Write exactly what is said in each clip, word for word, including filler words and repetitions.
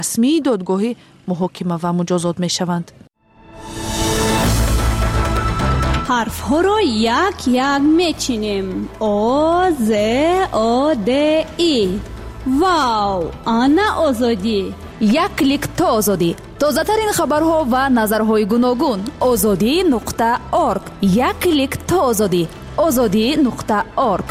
رسمی دادگاه محاکمه و مجازات می شوند. حرف ها را یک یک می چینیم. آ ز آ د ای. واو، آنا آزادی. یک کلیک تا آزادی. تازه ترین خبرها و نظرهای گوناگون. آزادی نقطه آرگ. یک کلیک تا آزادی. آزادی نقطه آرگ.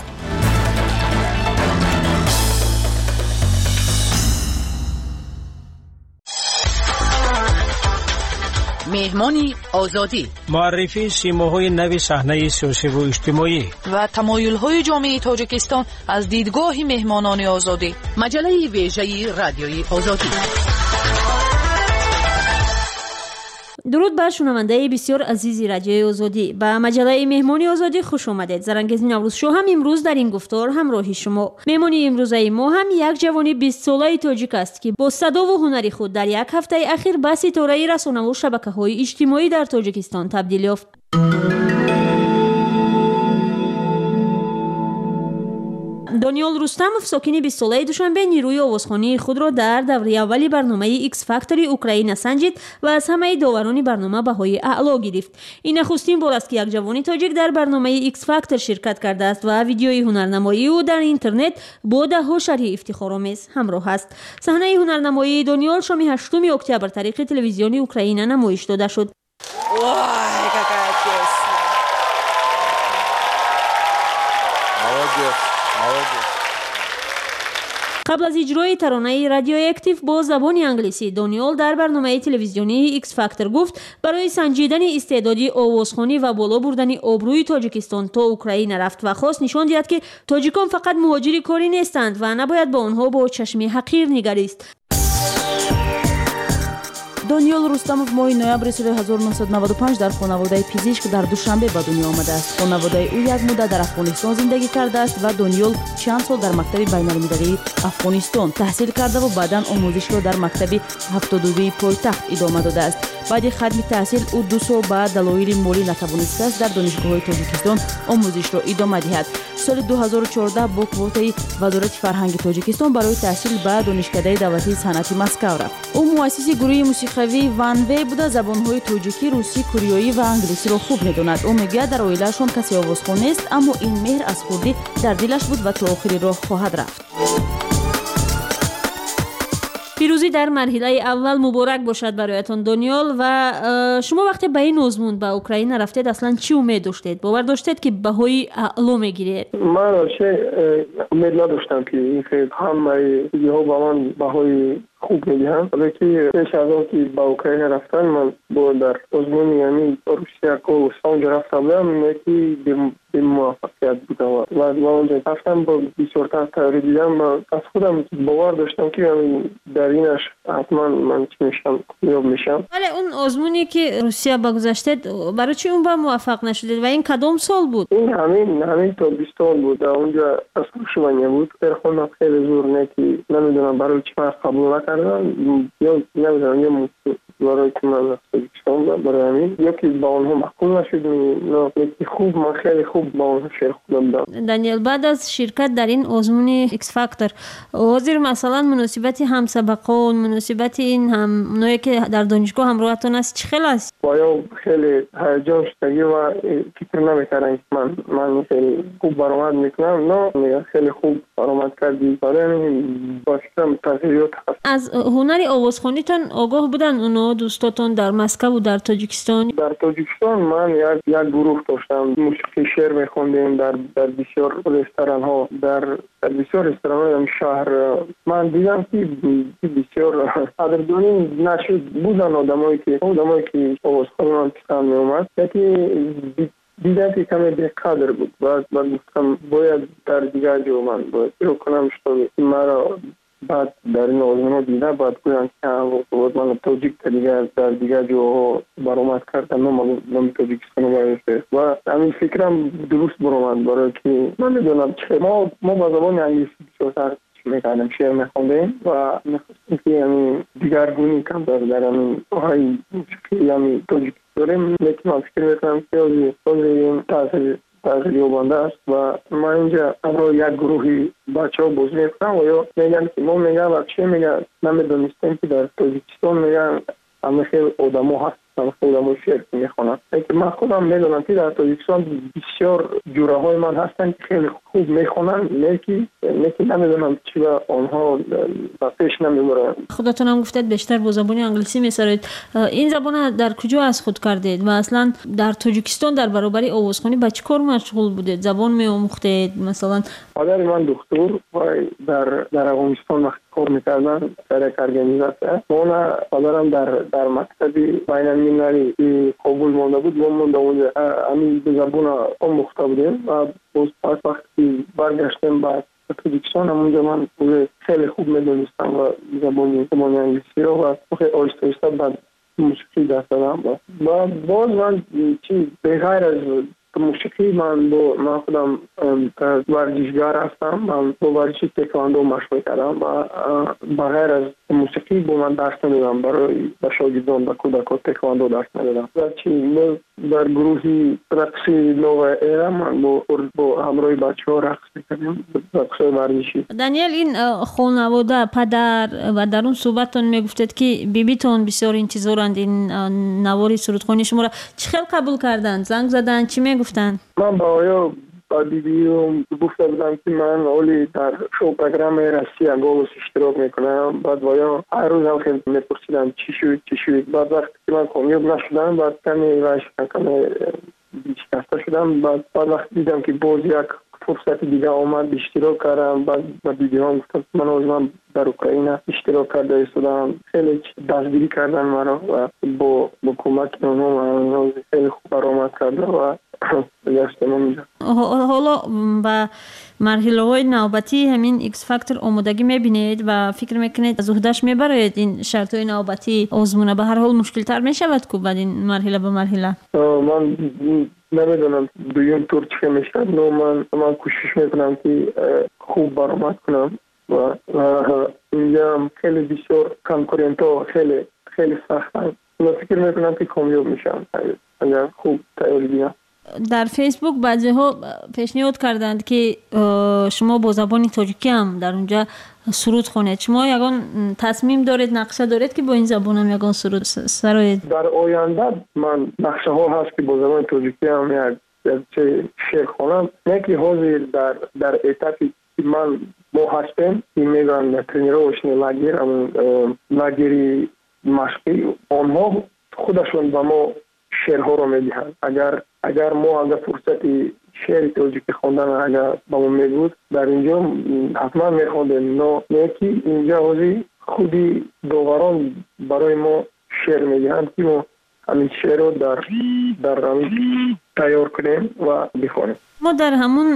مهمانی آزادی، معرفی سیماهای نو صحنه سیاسی و اجتماعی و تمایل‌های جامعه تاجیکستان از دیدگاه مهمانان آزادی. مجله ویژه رادیوی آزادی. درود بر شنونده بسیار عزیزی رادیوی آزادی. به مجله مهمانی آزادی خوش آمدید. زرنگیز نوروز شو هم امروز در این گفتار همراهی شما. مهمانی امروزه ما هم یک جوان بیست ساله تاجیک است که با صدا و هنری خود در یک هفته اخیر به ستاره رسانه و شبکه‌های اجتماعی در تاجیکستان تبدیل یافت. دانیال رستموف ساکن بیست ساله دوشنبه نیروی آوازخوانی خود را در دوره اولی برنامه ایکس فاکتوری اوکراین سنجید و از همه داوران برنامه بهای اعلا گرفت. این نخستین بار است که یک جوان تاجیک در برنامه ایکس فاکتور شرکت کرده است و ویدیوی هنرنمایی او در اینترنت با ده‌ها شرح افتخارآمیز همراه است. صحنه هنرنمایی دانیال شام هشتم اکتبر طریق تلویزیون اوکراین نمایش داده شد. قبل از اجرای ترانه رادیواکتیو با زبان انگلیسی، دانیال در برنامه تلویزیونی ایکس فاکتور گفت برای سنجیدن استعدادی آوازخوانی و بالا بردن آبروی تاجیکستان تا اوکراین رفت و خواست نشان دهد که تاجیکان فقط مهاجر کاری نیستند و نباید با آنها با چشم حقیر نگریست. دانیال رستموف ماه نوامبر سال هزار و نهصد و نود و پنج در خانواده پزشک در دوشنبه به دنیا آمده است. خانواده او یک مدت در افغانستان زندگی کرده است و دانیال چند سال در مکتب بین‌المللی افغانستان تحصیل کرده و بعداً آموزش را در مکتب هفتاد و دو پایتخت ادامه داده است. بعد ختم تحصیل او دو سال بعد دلایل مالی نتوانسته است در دانشگاه‌های تاجیکستان آموزش را ادامه دهد. سال دو هزار و چهارده با کوتای وزارت فرهنگ تاجیکستان برای تحصیل به دانشکده دولتی صنعتی مسکو رفت. او مؤسس گروه موسیقی وانوی بوده. زبان‌های تاجیکی، روسی، کوریایی و انگلیسی را خوب می‌داند. او می‌گوید در عائله‌شان کسی آوازخوان نیست، اما این مهر از خودی در دلش بود و تا آخر راه خواهد رفت. پیروزی در مرحله اول مبارک باشد برایتان دانیال. و شما وقتی به این آزمون به اوکراین رفتید اصلا چی امید داشتید؟ باور داشتید که بهای اعلا میگیرید؟ من چه امید نداشتم که این خیلی همه ها با من بهای خوب میدهند، ولی که پیش از آن که به اوکراین رفتن من با در آزمون یعنی روسیه که اونجا رفته بودم یکی به موفقیت بودم و با اونجا رفتم با بسیار تحت دیدم و از خودم باور داشتم که در اینش حتما من چی میشم یاب میشم. ولی اون آزمونی که روسیه بگذاشتید برای چی اون با موفق نشدید و این کدام سال بود؟ این همین همین تا بیست سال بود. اونجا از خوشمانیه بود. در خودم خیلی زور نه که نمیدونم برای چی من قبول نکردم یا نمیدونم یا برای که من نستگیشتم برای همین یا که با اونها محکوم نشد نه یکی خوب من خیلی خوب با اونها شیر خودم دارم. دانیال بعد از شرکت در این آزمون ایکس فاکتور حاضر مثلا مناسبت همسبقان مناسبت این هم اونایی که در دانشگاه همراهتون است چه خیلی است؟ بایا خیلی هیجان شدگی و فکر نمیکردم که من من خیلی خوب برآمد میکنم. نه خیلی خوب برآمد کردی برای همین با فکرم تغییرات هست. از هنر آوازخوانیتون آگاه بودن اونا دوستاتون در مسکو و در تاجیکستان؟ در تاجیکستان من یک یک گروه داشتم موسیقی شعر میخوندیم در در بسیار رستوران ها در در بسیار رستوران های شهر. من دیدم که بسیار قدردانی نشد بودن آدمایی که آدمایی که آوازخوانان کسان می اومد یکی دیدم که کمی به قدر بود و من گفتم باید در دیگر جو من باید رو کنم شد مرا بعد در این آزمون دیده باید گویم که باید من تاجیک دیگر در دیگر جو برآمد کردم نمی تاجیکستان برسه و همین فکرم درست برآمد برای که من میدونم چه ما ما با زبان انگلیسی بسیار میکردم شعر میخوندیم و میخواستیم که همین دیگرگونی کم داره در همین های موسیقی همین تاجیک داریم. لیکن من فکر میکنم که از این تاثیر تغییربنده است و ما اینجا برای یک گروهی بچه ها بازی میکنم و یا میگن که ما میگن بچه میگن نمیدونستیم که در تاجیکستان میگن همه خیلی آدم ها هست خودم شعر میخونم. من خودم میدونم که در تاجیکستان بسیار جوره های من هستن که خیلی خوب میخونن، لیکی لیکی نمیدونم چی با آنها پیش نمیبرن. خودتون هم گفتید بیشتر با زبان انگلیسی میسرید. این زبان در کجا از خود کردید و اصلا در تاجیکستان در برابر آوازخوانی با چه کار مشغول بودید؟ زبان میآموختید مثلا؟ پدر من دکتر و در در افغانستان وقت کار میکردن در یک ارگانیزاسیون. من پدرم در در مکتبی بین المللی کابل مونده بود، ما مونده اونجا همین زبان آموخته بودیم و باز پس وقتی برگشتیم به تاجیکستان همونجا من خیلی خوب میدونستم و زبان زبان انگلیسی رو و خیلی آهسته آهسته بعد موسیقی دست دادم و باز من چی بغیر از موسیقی من با من خودم ورزشگر هستم. من با ورزش تکواندو مشغول کردم و بغیر از موسیقی با من درس ندادم، برای شاگردان و کودکان تکواندو درس ندادم. و چی در گروهی رقصی نو ایران من با با همراه بچه‌ها رقص می‌کردیم، رقص ورزشی. دانیل، این خانواده پدر و در اون صحبتتون میگفتید که بیبیتون بسیار انتظارند این نواری سرودخوانی شما را. چه خیلی قبول کردن؟ زنگ زدن؟ چی میگفتن؟ من با آیا با بیبیم گفته بودم که من اولی در شو پروگرام راستی گولوس اشتراک میکنم. بعد بایا هر روز هم خیلی میپرسیدم چی شد چی شد. بعد وقتی که من کامیاب نشدم بعد کمی وش کمی بیشکسته شدم. بعد بعد وقتی دیدم که باز یک فرصت دیگه آمد اشتراک کردم. بعد با بیبیام گفتم من از من در اوکراین اشتراک کرده ایستادم. خیلی دستگیری کردن مرا و با با کمک اونها خیلی خوب برآمد کرده و حالا و مرحله های نوبتی همین ایکس فاکتور آمادگی میبینید و فکر میکنید از عهده‌اش میبرید این شرط های نوبتی آزمونه به هر حال مشکل تر میشود که بعد این مرحله به مرحله؟ من نمیدونم دویم طور چه میشه. نو من من کوشش میکنم که خوب برآمد کنم و اینجا خیلی بسیار کنکورنت ها خیلی خیلی سختن. من فکر میکنم که کامیاب میشم اگر خوب تیاری بیام. در فیسبوک بعضی ها پیشنهاد کردند که شما با زبان تاجیکی هم در اونجا سرود خونید. شما یگان تصمیم دارید، نقشه دارید که با این زبان هم یگان سرود سرایید؟ در آینده من نقشه ها هست که با زبان تاجیکی هم یک شعر خونم. یکی حاضر در در اتفاقی که من با هستم این میگن ترینیروشن لاگیر لاگیری مشقی آنها خودشون با ما شعرها رو میدهند. اگر اگر ما اگر فرصتی شعر تاجیکی خواندن اگر با ما میبود در اینجا حتما میخوندیم. نه یکی اینجا حاضی خودی داوران برای ما شعر میدهند که ما همین شعر رو در در تیار کنیم و بخونیم. ما در همون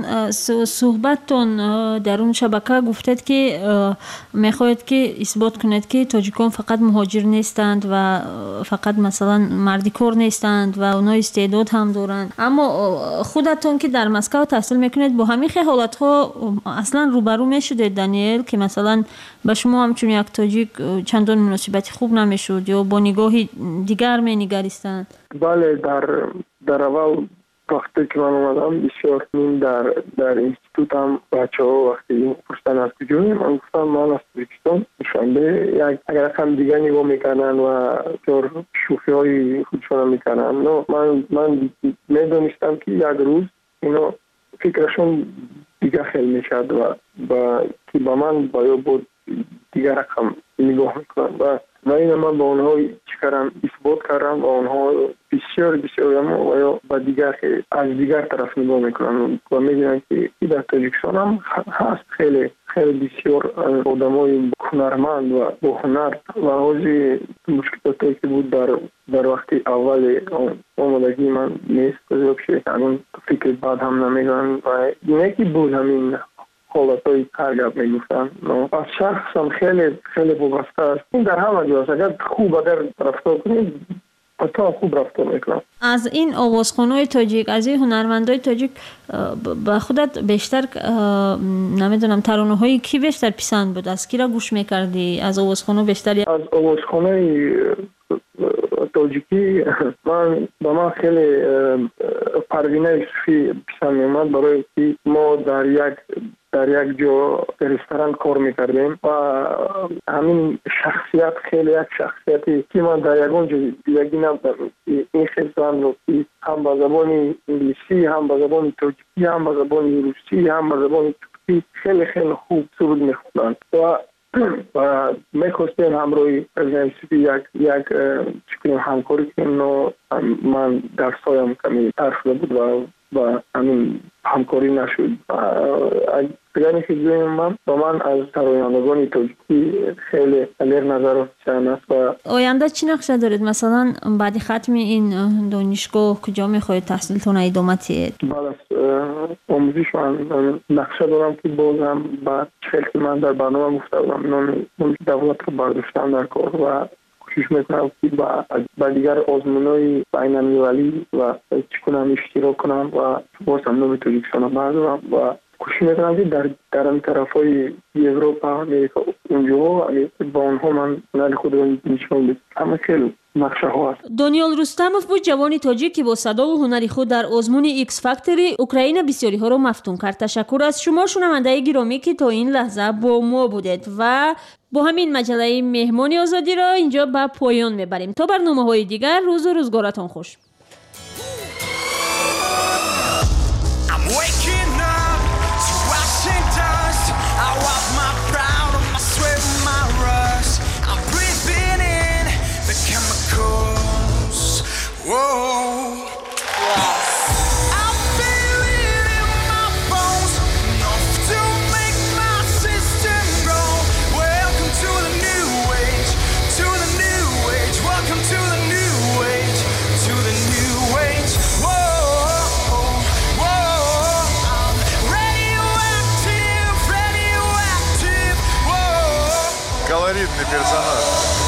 صحبتتون در اون شبکه گفتید که میخواید که اثبات کنید که تاجیکان فقط مهاجر نیستند و فقط مثلا مردی کار نیستند و اونا استعداد هم دارند. اما خودتون که در مسکو تحصیل میکنید با همین حالت ها اصلا روبرو میشدید دانیل که مثلا به شما همچون یک تاجیک چندان مناسبتی خوب نمیشد یا با نگاهی دیگر مینگریستند؟ بله، در در اول وقتی که من اومدم بسیار من در در اینستیتوت هم بچه ها وقتی پرسیدن از کجایی من گفتم من از تاجیکستان. شنبه یک اگر هم دیگه نگاه میکنن و طور شوخی های خودشون میکنن. نه من من میدونستم که یک روز اینا فکرشون دیگه خیلی میشد و با که با من باید بود دیگه رقم نگاه میکنن و و این من با اونها چکارم اثبات کردم و اونها بسیار بسیار و با دیگر از دیگر طرف نگاه میکنن و میگن که در تاجیکستان هم هست خیلی خیلی بسیار آدمای هنرمند و با هنر و حاضی مشکلاتی که بود در در وقت اول آمادگی من نیست بشه همون فکر بعد هم نمیگن و یکی بود همین حالتای کارگاه میگفتن. از شخص هم خیلی خیلی وابسته است. این در همه جاست. اگر خوب اگر رفتار کنید تا خوب رفتار میکنم. از این آوازخوان‌های تاجیک، از این هنرمندای تاجیک با خودت بیشتر نمیدونم ترانه‌های کی بیشتر پسند بود؟ از کی را گوش میکردی؟ از آوازخوان‌ها بیشتر؟ از آوازخوان‌های توجیکی من با من خیلی پروینه یوسفی پیشم میومد برای که ما در یک در یک جا رستوران کار میکردیم و همین شخصیت خیلی یک شخصیتی که من در یکون جا دیگه نبودم. این خیزان رو که هم با زبان انگلیسی هم با زبان توجیکی هم با زبان روسی هم با زبان ترکی خیلی خیلی خوب سرود میخوندن و و میخواستیم همروی پرزیدنت یوسفی یک یک چکنیم همکاری کنیم و من در سایم کمی ترک شده بود و و همین همکاری نشد. اگر که جویم من با من از ترانه‌گان توجیکی خیلی علیر نظر چند است. و آینده چی نقشه دارید؟ مثلا بعد ختم این دانشگاه کجا میخواید تحصیلتون ادامه دهید؟ بعد از آموزش من نقشه دارم که بازم بعد خیلی که من در برنامه گفته بودم نام دولت رو برداشتم در کار و کوشش میکنم که با دیگر آزمونهای بین المللی و چکنم اشتراک کنم و باز هم نام توجیکستان رو بردارم و کوشش میکنم که در در این طرف های اروپا امریکا اونجا با آنها من هنر خود رو نشون بدم. اما خیلی نقشه ها هست. دانیال رستموف بود جوانی تاجیک که با صدا و هنری خود در آزمون ایکس فاکتوری اوکراین بسیاری ها رو مفتون کرد. تشکر از شما شنونده گرامی که تا این لحظه با ما بودید و با همین مجله مهمانی آزادی را اینجا به پایان میبریم. تا برنامه های دیگر روز و روزگارتان خوش. Колоритный персонаж.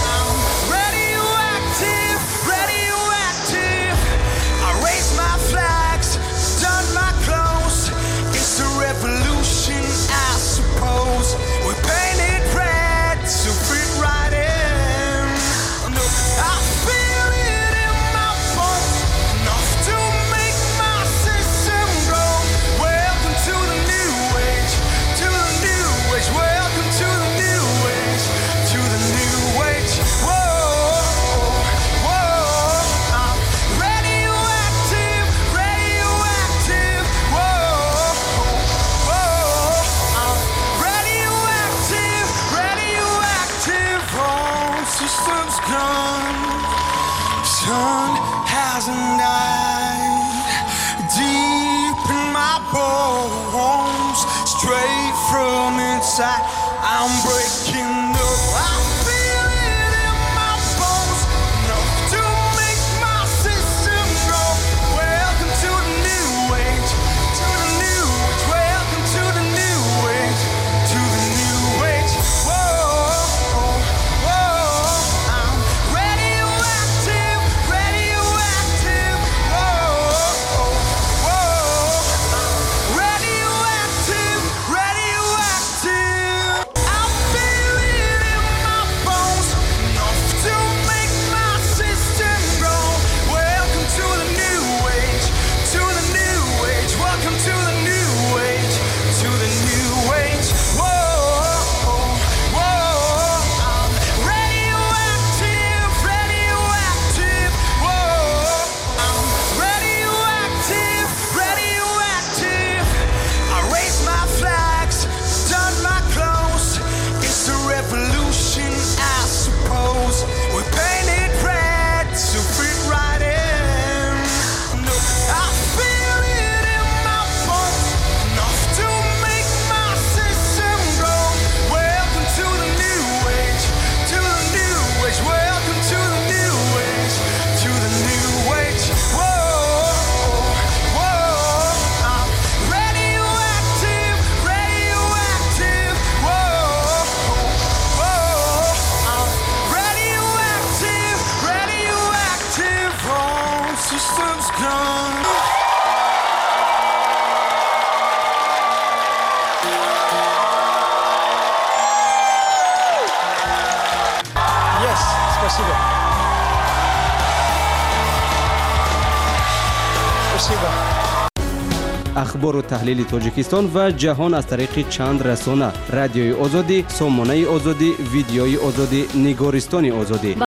I'm breaking up. I feel it in my bones, enough to make my system go. Welcome to the new age, to the new age. Welcome to the new age, to the new age. Whoa, whoa, I'm radioactive, radioactive. Whoa, whoa, radioactive, radioactive. Спасибо. اخبار و تحلیل تاجیکستان و جهان از طریق چند رسانه: رادیوی آزادی، سامانه آزادی، ویدیوی آزادی، نگارستان آزادی.